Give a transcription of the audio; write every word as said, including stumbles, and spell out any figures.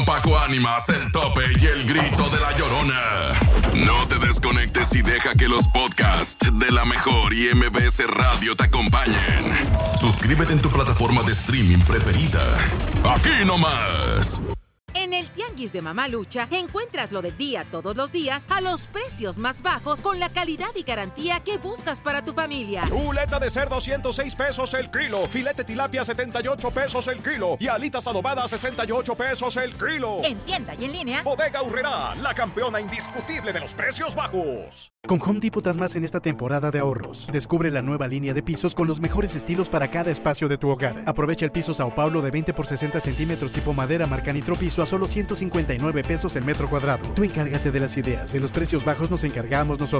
Paco Ánimas, el tope y el grito de la Llorona. No te desconectes y deja que los podcasts de La Mejor y M B S Radio te acompañen. Suscríbete en tu plataforma de streaming preferida. Aquí nomás. En el Tianguis de Mamalucha encuentras lo del día todos los días a los precios más bajos con la calidad y garantía que buscas para tu familia. Chuleta de cerdo ciento seis pesos el kilo, filete tilapia setenta y ocho pesos el kilo y alitas adobadas sesenta y ocho pesos el kilo. En tienda y en línea. Bodega Aurrerá, la campeona indiscutible de los precios bajos. Con Home Depot das más en esta temporada de ahorros. Descubre la nueva línea de pisos con los mejores estilos para cada espacio de tu hogar. Aprovecha el piso Sao Paulo de veinte por sesenta centímetros tipo madera marca Nitropiso a solo ciento cincuenta y nueve pesos el metro cuadrado. Tú encárgate de las ideas, de los precios bajos nos encargamos nosotros.